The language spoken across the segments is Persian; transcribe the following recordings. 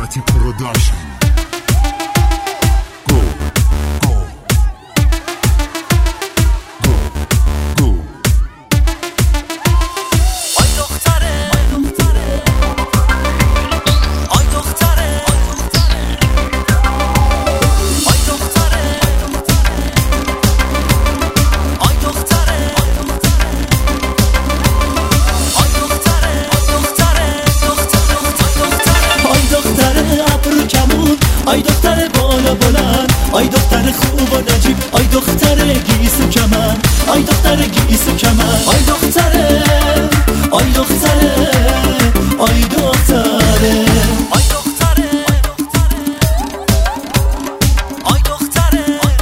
Party Production. آی دختر بالا بلند، آی دختر خوب و نجیب، آی دختر گیس و کمن، آی دختر گیس و کمن، آی دختره، آی دختره، آی دختره، آی دختره، آی دختره،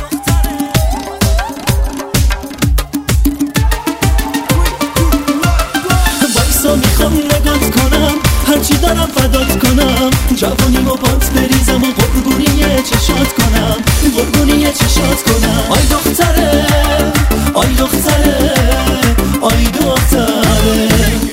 بایسا میخوام نگات کنم، هرچی دارم فدات کنم، جوانیمو پات بریزم و قربونی چشات کنم، قربونی چشات کنم. آی دختره، آی دختره، آی دختره.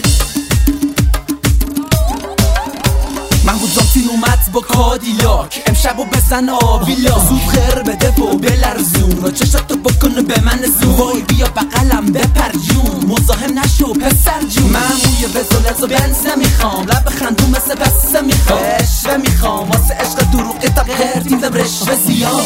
محمود زامتین اومد با کادیلاک، امشب و بزن آبیلا، زود خیر بده و بلرزون و چشاتو بکنه به من زون. وای بیا بقلم بپر جون، مزاحم نشو پسر جون. من موی بزولت و بنز نمیخوام، لب خندون مثل بسته میخوام، عشوه میخوام واسه عشق دروغی تا قرتیدم رشوه زیاد.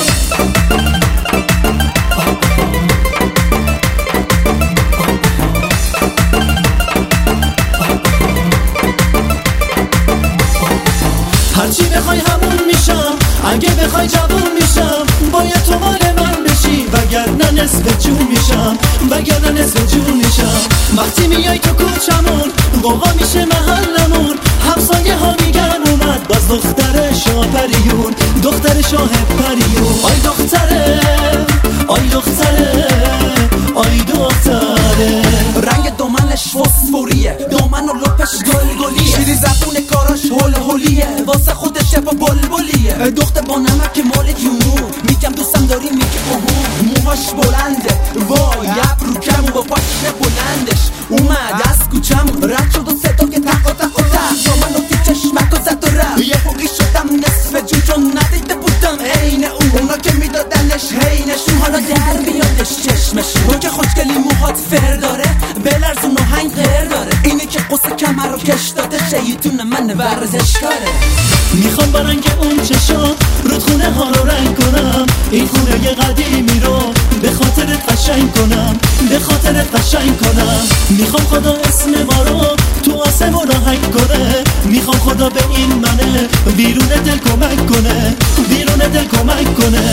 هرچی بخوای همون میشم، اگه بخوای جوون میشم، باید تو مال من بشی، وگرنه نصف جون میشم، وگرنه نصف جون میشم. وقتی میای تو کوچمون، قوقا میشه محلمون، همسایه ها میگن اومد باز دختر شاه پریون، دختر شاه پریون. آی دختره، آی دختره، آی دختره. رنگ دامنش فسفوریه، دامن و لپش گلگلیه، شیری زبون کاراش هول هولیه، واسه خودش با بلبلیه. دختر با نمک مال جنوب، میگم دوستم داری میگه اوه. موهاش بلنده، وای ابرو کم با پاش بلندش اومد از کوچم، رد شد و صدا که تق و تق و تق، دامن و تی چشمک و زد و رفت. یه حقی شدم نصف جون چون ندیده بودم عین اونا که میدادنش هینشون، حالا در بیادش چشمشون. اون که خوشگلی موهات فر داره، بلرزون و هنگ غیر داره، اینه که قصه کمر رو کش داده، شیطون من ورزشکاره. میخوام با رنگ اون چشات رودخونه ها رو رنگ کنم، این خونه قدیمی رو به خاطرت قشنگ کنم، به خاطرت قشنگ کنم. میخوام خدا اسم ما رو تو آسمون آهنگ کنه، میخوام خدا به این منه بیرون دل کمک کنه، بیرون دل کمک کنه.